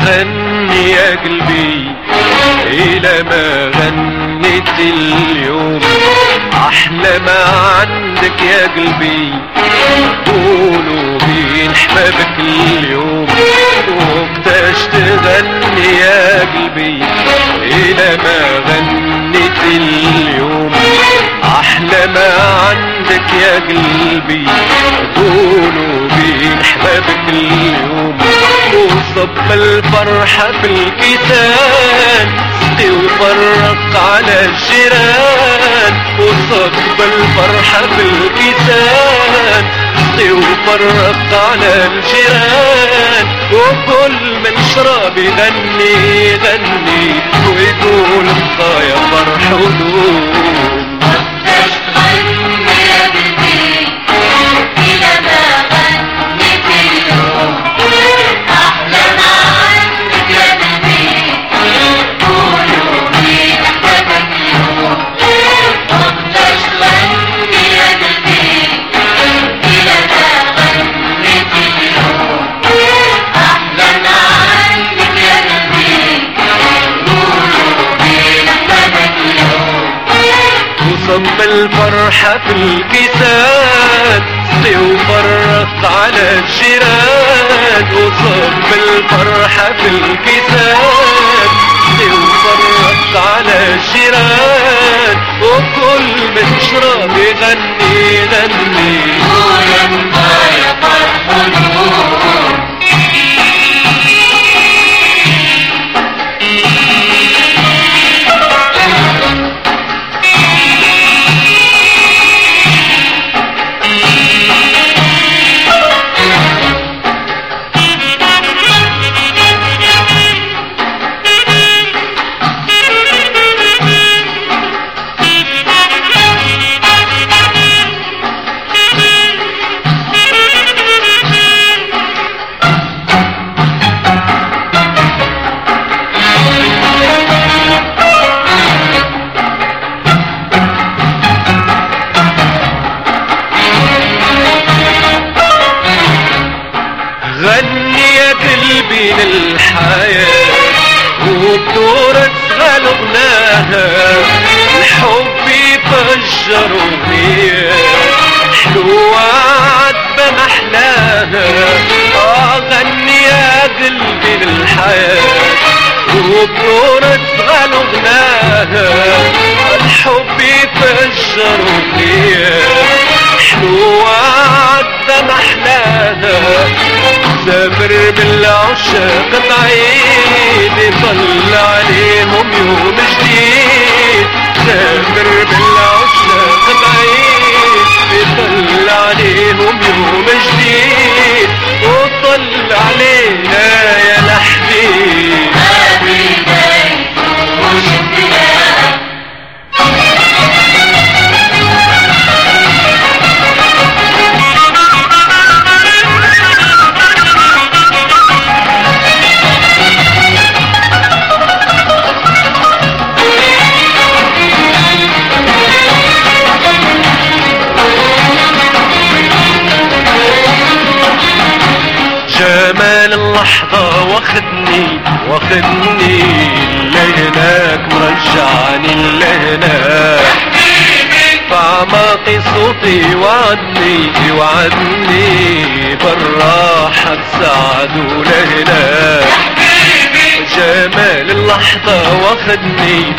غني يا قلبي إلى ما غنيت اليوم. أحلى ما عندك يا قلبي قولوا بين حبابك اليوم. وقتاش تغني يا قلبي إلى ما غنيت اليوم. أحلى ما عندك يا قلبي قولوا بين حبابك اليوم. وصب الفرحة في الكتان سقي وفرق على الجيران. وصب الفرحة في الكتان سقي وفرق على الجيران. وكل من شرب يغني يغني ويقول يا فرح ودوم. صب الفرحة في الكيسان سقي وفرق على الجيران. وصب الفرحة في الكيسان سقي وفرق على الجيران. وكل من شرب يغني يغني قول انت يا فرح النور. غني يا قلبي للحياة وبدور اشغال غناها. الحب يفجر اغنية حلوة عذبة محلاها. غني يا قلبي للحياة وبدور اشغال غناها. الحب يفجر اغنية حلوة عذبة محلاها. سافر بالعشاق بعيد يطل عليهم يوم جديد. سافر بالعشاق بعيد يطل عليهم يوم جديد. وطل علينا يا لحبيب جمال اللحظة واخدني لهناك مرجعني لهناك. فعماقي صوتي وعدني بالراحة السعد ولهناك. جمال اللحظة واخدني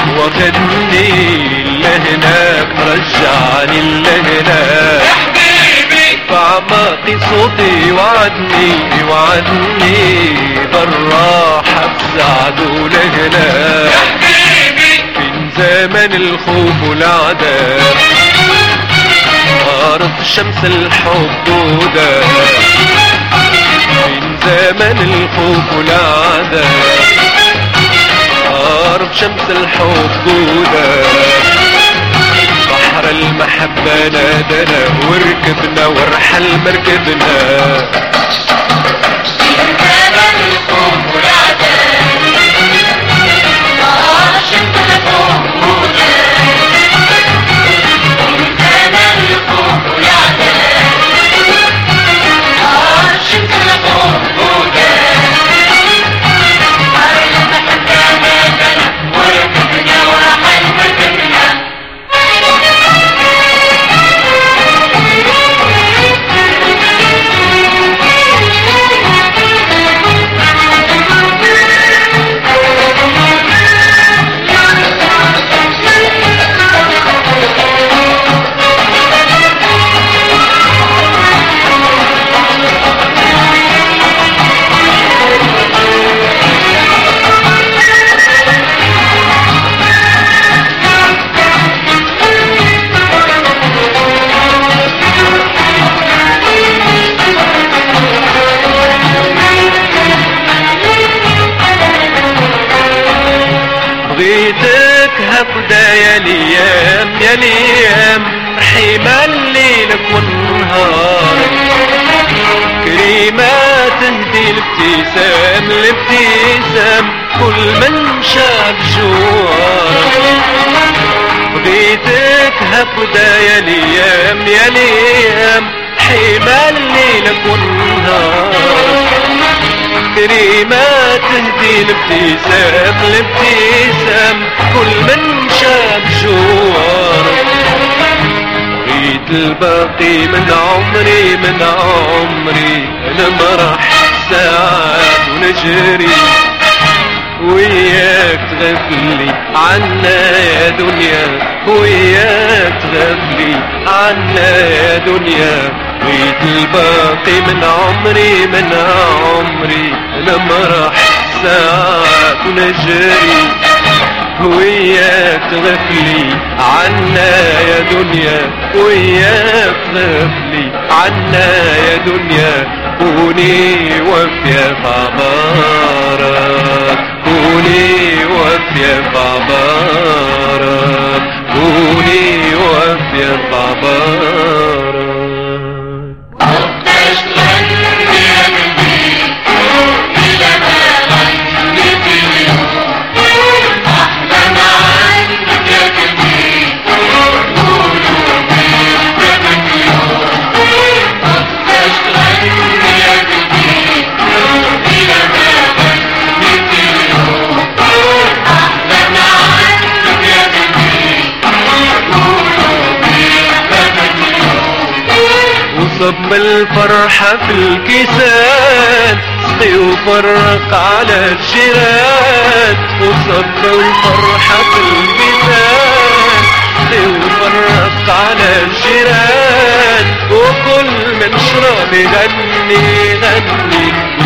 لهناك مرجعني لهناك. فعماقي صوتي وعدني بالراحة بسعد ولهناك. من زمن الخوف والعذاب عرف شمس الحب وده. من زمن الخوف والعذاب عرف شمس الحب وده. بحر المحبة نادنا وركبنا ورحل مركبنا. يا ليام رحيمة الليلك والنهار كريمة تهدي الابتسام الابتسام كل من شاف جوارك بغيتك هكذا يا ليام يا ليام رحيمة الليلك والنهار كريمة تهدي الابتسام الابتسام كل من شاف جوارك بغيت الباقي من عمري من عمري نمرح ساعات ونجري وياك تغفلي عنا يا دنيا وياك تغفلي عنا يا دنيا بغيت الباقي من عمري من عمري نمرح ساعات ونجري وياك تغفلي عنا يا دنيا وياك تغفلي عنا يا دنيا كوني وفيا بعبارك كوني وفيا بعبارك كوني وفيا بعبارك صب الفرحة في الكيسان سقي وفرق على الجيران وصب الفرحة في الكيسان سقي وفرق على الجيران وكل من شرب يغني غني